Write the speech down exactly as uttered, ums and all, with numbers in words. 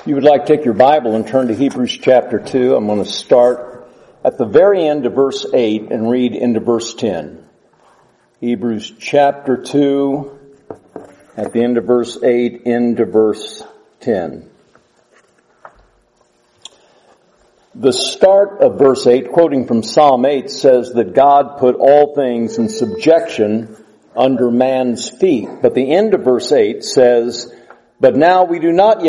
you would like to take your Bible and turn to Hebrews chapter two, I'm going to start at the very end of verse eight and read into verse ten. Hebrews chapter two, at the end of verse eight, into verse ten. The start of verse eight, quoting from Psalm eight, says that God put all things in subjection under man's feet. But the end of verse eight says, "But now we do not yet